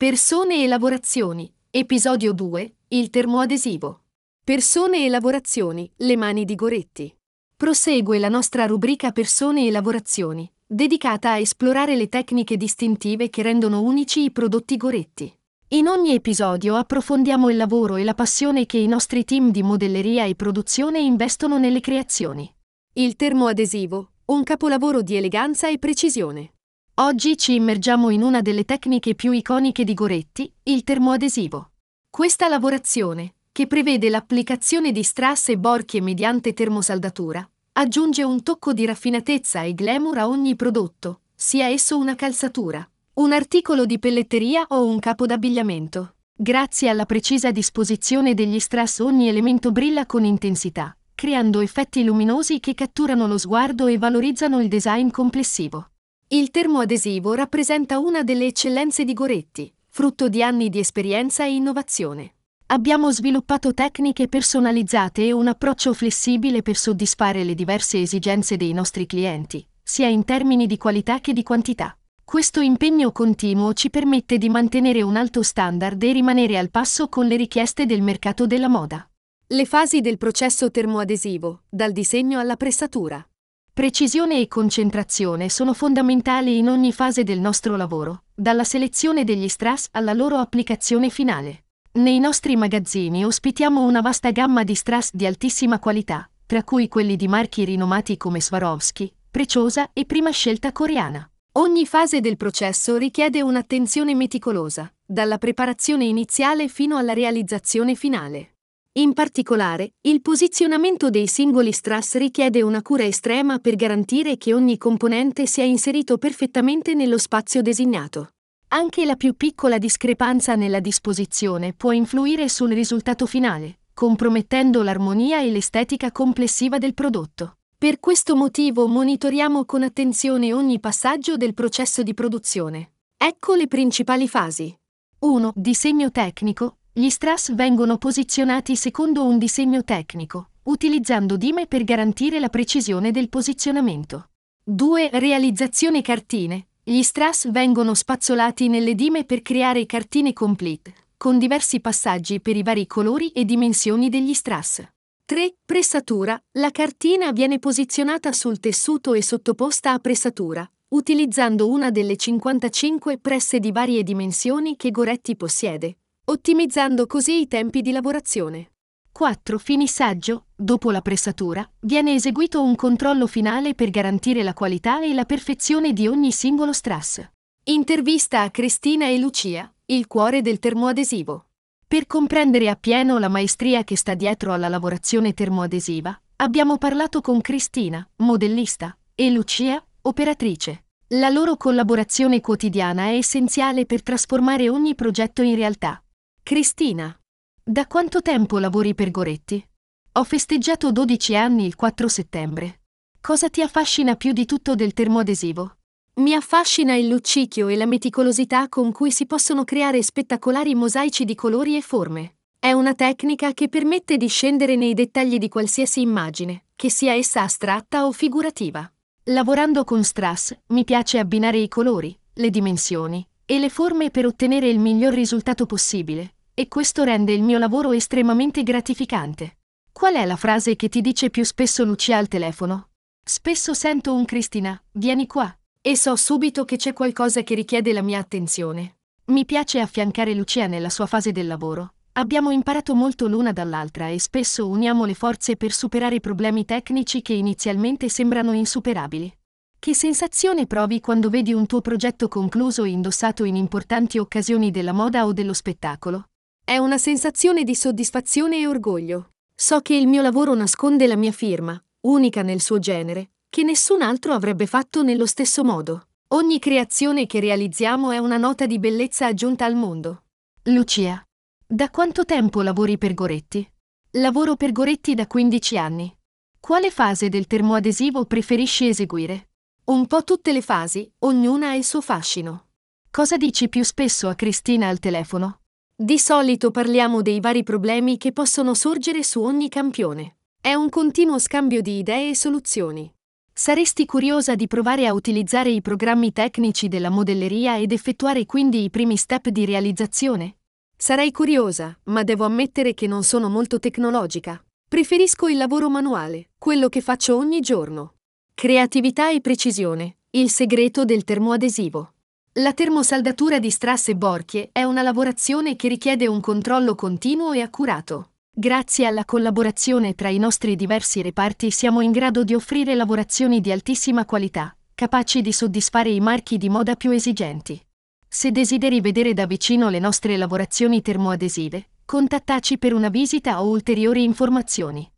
Persone e lavorazioni. Episodio 2. Il termoadesivo. Persone e lavorazioni. Le mani di Goretti. Prosegue la nostra rubrica Persone e lavorazioni, dedicata a esplorare le tecniche distintive che rendono unici i prodotti Goretti. In ogni episodio approfondiamo il lavoro e la passione che i nostri team di modelleria e produzione investono nelle creazioni. Il termoadesivo, un capolavoro di eleganza e precisione. Oggi ci immergiamo in una delle tecniche più iconiche di Goretti, il termoadesivo. Questa lavorazione, che prevede l'applicazione di strass e borchie mediante termosaldatura, aggiunge un tocco di raffinatezza e glamour a ogni prodotto, sia esso una calzatura, un articolo di pelletteria o un capo d'abbigliamento. Grazie alla precisa disposizione degli strass ogni elemento brilla con intensità, creando effetti luminosi che catturano lo sguardo e valorizzano il design complessivo. Il termoadesivo rappresenta una delle eccellenze di Goretti, frutto di anni di esperienza e innovazione. Abbiamo sviluppato tecniche personalizzate e un approccio flessibile per soddisfare le diverse esigenze dei nostri clienti, sia in termini di qualità che di quantità. Questo impegno continuo ci permette di mantenere un alto standard e rimanere al passo con le richieste del mercato della moda. Le fasi del processo termoadesivo, dal disegno alla pressatura. Precisione e concentrazione sono fondamentali in ogni fase del nostro lavoro, dalla selezione degli strass alla loro applicazione finale. Nei nostri magazzini ospitiamo una vasta gamma di strass di altissima qualità, tra cui quelli di marchi rinomati come Swarovski, Preciosa e Prima Scelta coreana. Ogni fase del processo richiede un'attenzione meticolosa, dalla preparazione iniziale fino alla realizzazione finale. In particolare, il posizionamento dei singoli strass richiede una cura estrema per garantire che ogni componente sia inserito perfettamente nello spazio designato. Anche la più piccola discrepanza nella disposizione può influire sul risultato finale, compromettendo l'armonia e l'estetica complessiva del prodotto. Per questo motivo monitoriamo con attenzione ogni passaggio del processo di produzione. Ecco le principali fasi. 1. Disegno tecnico. Gli strass vengono posizionati secondo un disegno tecnico, utilizzando dime per garantire la precisione del posizionamento. 2. Realizzazione cartine. Gli strass vengono spazzolati nelle dime per creare cartine complete, con diversi passaggi per i vari colori e dimensioni degli strass. 3. Pressatura. La cartina viene posizionata sul tessuto e sottoposta a pressatura, utilizzando una delle 55 presse di varie dimensioni che Goretti possiede, ottimizzando così i tempi di lavorazione. 4. Finissaggio. Dopo la pressatura, viene eseguito un controllo finale per garantire la qualità e la perfezione di ogni singolo strass. Intervista a Cristina e Lucia, il cuore del termoadesivo. Per comprendere appieno la maestria che sta dietro alla lavorazione termoadesiva, abbiamo parlato con Cristina, modellista, e Lucia, operatrice. La loro collaborazione quotidiana è essenziale per trasformare ogni progetto in realtà. Cristina. Da quanto tempo lavori per Goretti? Ho festeggiato 12 anni il 4 settembre. Cosa ti affascina più di tutto del termoadesivo? Mi affascina il luccichio e la meticolosità con cui si possono creare spettacolari mosaici di colori e forme. È una tecnica che permette di scendere nei dettagli di qualsiasi immagine, che sia essa astratta o figurativa. Lavorando con strass, mi piace abbinare i colori, le dimensioni e le forme per ottenere il miglior risultato possibile, e questo rende il mio lavoro estremamente gratificante. Qual è la frase che ti dice più spesso Lucia al telefono? Spesso sento un Cristina, vieni qua, e so subito che c'è qualcosa che richiede la mia attenzione. Mi piace affiancare Lucia nella sua fase del lavoro. Abbiamo imparato molto l'una dall'altra e spesso uniamo le forze per superare problemi tecnici che inizialmente sembrano insuperabili. Che sensazione provi quando vedi un tuo progetto concluso e indossato in importanti occasioni della moda o dello spettacolo? È una sensazione di soddisfazione e orgoglio. So che il mio lavoro nasconde la mia firma, unica nel suo genere, che nessun altro avrebbe fatto nello stesso modo. Ogni creazione che realizziamo è una nota di bellezza aggiunta al mondo. Lucia. Da quanto tempo lavori per Goretti? Lavoro per Goretti da 15 anni. Quale fase del termoadesivo preferisci eseguire? Un po' tutte le fasi, ognuna ha il suo fascino. Cosa dici più spesso a Cristina al telefono? Di solito parliamo dei vari problemi che possono sorgere su ogni campione. È un continuo scambio di idee e soluzioni. Saresti curiosa di provare a utilizzare i programmi tecnici della modelleria ed effettuare quindi i primi step di realizzazione? Sarei curiosa, ma devo ammettere che non sono molto tecnologica. Preferisco il lavoro manuale, quello che faccio ogni giorno. Creatività e precisione, il segreto del termoadesivo. La termosaldatura di strass e borchie è una lavorazione che richiede un controllo continuo e accurato. Grazie alla collaborazione tra i nostri diversi reparti siamo in grado di offrire lavorazioni di altissima qualità, capaci di soddisfare i marchi di moda più esigenti. Se desideri vedere da vicino le nostre lavorazioni termoadesive, contattaci per una visita o ulteriori informazioni.